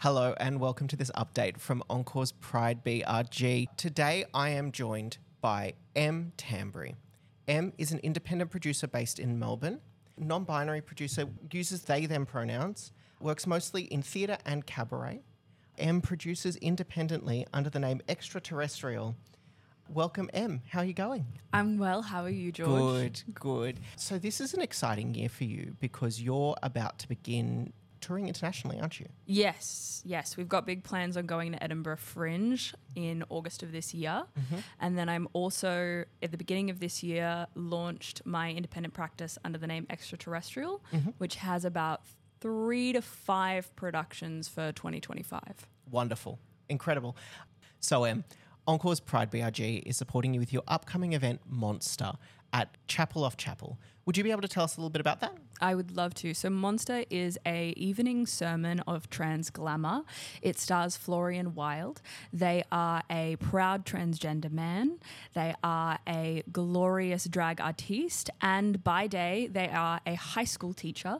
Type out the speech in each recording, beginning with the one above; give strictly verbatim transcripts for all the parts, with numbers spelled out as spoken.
Hello and welcome to this update from Encore's Pride B R G. Today I am joined by Em Tambry. Em is an independent producer based in Melbourne. Non-binary producer, uses they-them pronouns, works mostly in theatre and cabaret. Em produces independently under the name Extraterrestrial. Welcome, Em. How are you going? I'm well. How are you, George? Good, good. So this is an exciting year for you because you're about to begin touring internationally, aren't you? Yes, yes. We've got big plans on going to Edinburgh Fringe in August of this year. Mm-hmm. And then I'm also, at the beginning of this year, launched my independent practice under the name Extraterrestrial, Mm-hmm. which has about three to five productions for twenty twenty-five. Wonderful. Incredible. So, Em, Encore's Pride B R G is supporting you with your upcoming event, Monster, at Chapel off Chapel. Would you be able to tell us a little bit about that? I would love to. So Monster is a evening sermon of trans glamour. It stars Florian Wild. They are a proud transgender man. They are a glorious drag artiste. And by day, they are a high school teacher.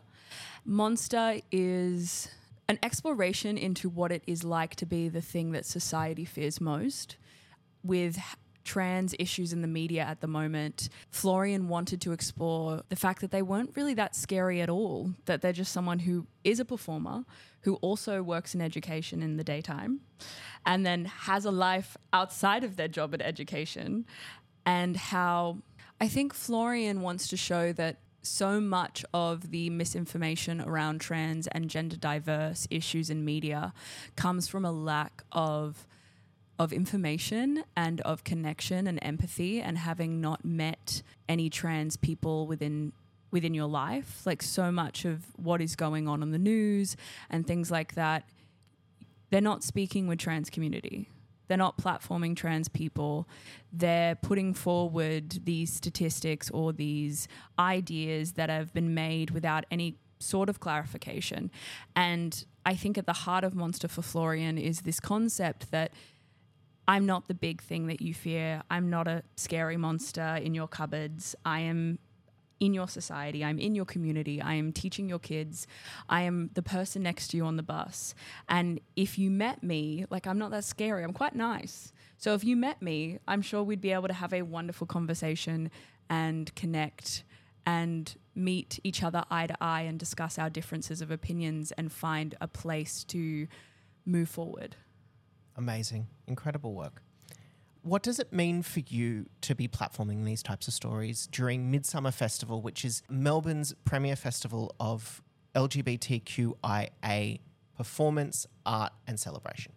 Monster is an exploration into what it is like to be the thing that society fears most. With trans issues in the media at the moment, Florian wanted to explore the fact that they weren't really that scary at all, that they're just someone who is a performer, who also works in education in the daytime, and then has a life outside of their job at education, and how I think Florian wants to show that so much of the misinformation around trans and gender diverse issues in media comes from a lack of of information and of connection and empathy, and having not met any trans people within within your life. Like, so much of what is going on in the news and things like that, they're not speaking with trans community. They're not platforming trans people. They're putting forward these statistics or these ideas that have been made without any sort of clarification. And I think at the heart of Monster for Florian is this concept that I'm not the big thing that you fear. I'm not a scary monster in your cupboards. I am in your society. I'm in your community. I am teaching your kids. I am the person next to you on the bus. And if you met me, like, I'm not that scary. I'm quite nice. So if you met me, I'm sure we'd be able to have a wonderful conversation and connect and meet each other eye to eye and discuss our differences of opinions and find a place to move forward. Amazing. Incredible work. What does it mean for you to be platforming these types of stories during Midsummer Festival, which is Melbourne's premier festival of L G B T Q I A performance, art and celebration?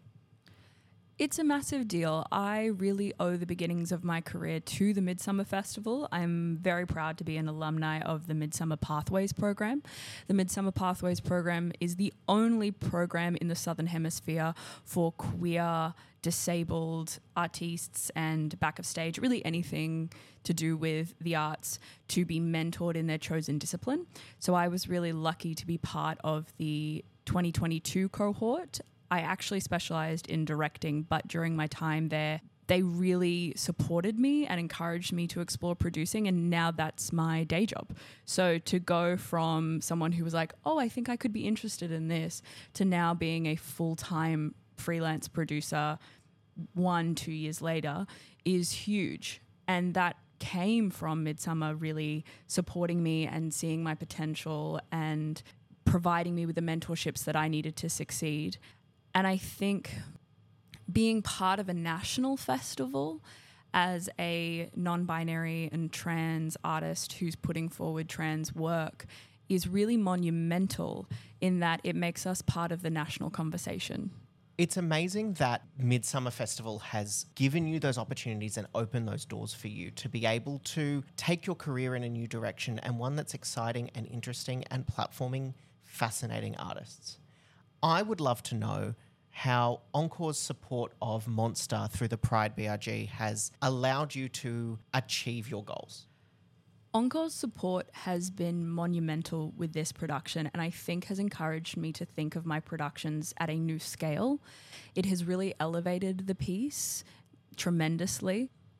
It's a massive deal. I really owe the beginnings of my career to the Midsummer Festival. I'm very proud to be an alumni of the Midsummer Pathways program. The Midsummer Pathways program is the only program in the Southern Hemisphere for queer, disabled artists and back of stage, really anything to do with the arts, to be mentored in their chosen discipline. So I was really lucky to be part of the twenty twenty-two cohort. I actually specialized in directing, but during my time there, they really supported me and encouraged me to explore producing, and now that's my day job. So to go from someone who was like, oh, I think I could be interested in this, to now being a full-time freelance producer one, two years later is huge. And that came from Midsummer really supporting me and seeing my potential and providing me with the mentorships that I needed to succeed. And I think being part of a national festival as a non-binary and trans artist who's putting forward trans work is really monumental in that it makes us part of the national conversation. It's amazing that Midsummer Festival has given you those opportunities and opened those doors for you to be able to take your career in a new direction, and one that's exciting and interesting and platforming fascinating artists. I would love to know how Encore's support of Monster through the Pride B R G has allowed you to achieve your goals. Encore's support has been monumental with this production, and I think has encouraged me to think of my productions at a new scale. It has really elevated the piece tremendously.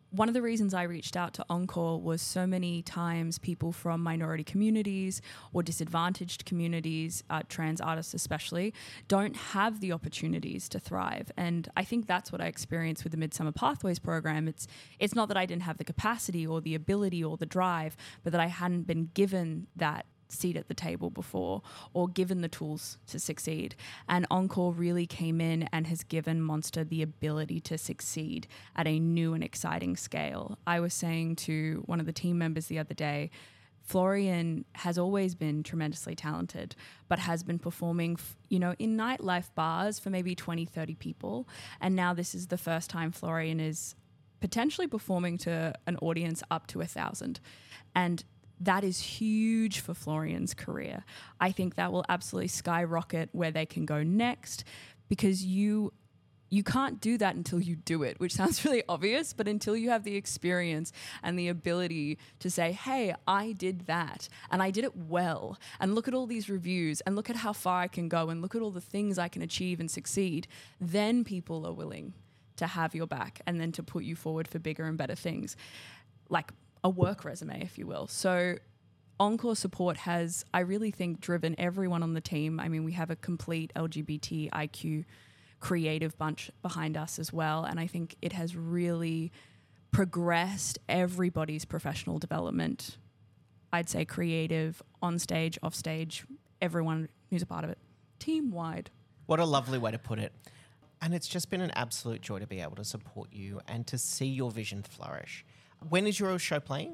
one of the reasons I reached out to Encore was so many times people from minority communities or disadvantaged communities, uh, trans artists especially, don't have the opportunities to thrive. And I think that's what I experienced with the Midsummer Pathways program. It's it's not that I didn't have the capacity or the ability or the drive, but that I hadn't been given that seat at the table before or given the tools to succeed. And Encore really came in and has given Monster the ability to succeed at a new and exciting scale. I was saying to one of the team members the other day, Florian has always been tremendously talented, but has been performing, f- you know, in nightlife bars for maybe twenty, thirty people. And now this is the first time Florian is potentially performing to an audience up to a thousand. And that is huge for Florian's career. I think that will absolutely skyrocket where they can go next, because you you can't do that until you do it, which sounds really obvious, but until you have the experience and the ability to say, hey, I did that and I did it well, and look at all these reviews and look at how far I can go and look at all the things I can achieve and succeed, then people are willing to have your back and then to put you forward for bigger and better things. Like a work resume, if you will. So Encore support has, I really think, driven everyone on the team. I mean, we have a complete L G B T I Q creative bunch behind us as well. And I think it has really progressed everybody's professional development. I'd say creative, on stage, off stage, everyone who's a part of it, team wide. What a lovely way to put it. And it's just been an absolute joy to be able to support you and to see your vision flourish. When is your show playing?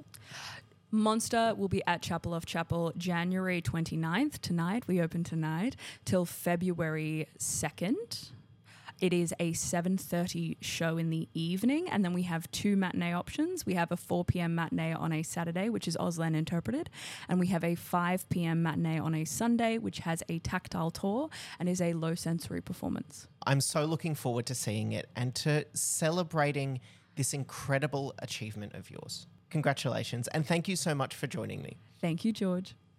Monster will be at Chapel of Chapel January twenty-ninth, tonight. We open tonight, till February second. It is a seven thirty show in the evening, and then we have two matinee options. We have a four p.m. matinee on a Saturday, which is Auslan Interpreted, and we have a five p.m. matinee on a Sunday, which has a tactile tour and is a low sensory performance. I'm so looking forward to seeing it and to celebrating this incredible achievement of yours. Congratulations, and thank you so much for joining me. Thank you, George.